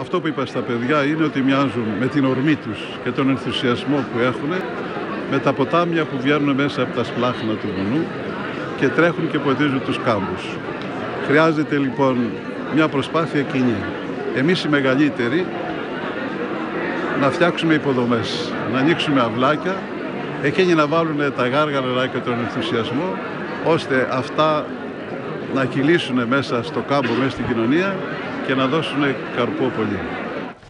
αυτό που είπα στα παιδιά είναι ότι μοιάζουν με την ορμή τους και τον ενθουσιασμό που έχουν με τα ποτάμια που βγαίνουν μέσα από τα σπλάχνα του βουνού και τρέχουν και ποτίζουν τους κάμπους. Χρειάζεται λοιπόν μια προσπάθεια κοινή. Εμείς οι μεγαλύτεροι να φτιάξουμε υποδομές, να ανοίξουμε αυλάκια, εκείνοι να βάλουν τα γάργαρα και τον ενθουσιασμό, ώστε αυτά να κυλήσουν μέσα στο κάμπο, μέσα στην κοινωνία και να δώσουν καρπό πολύ.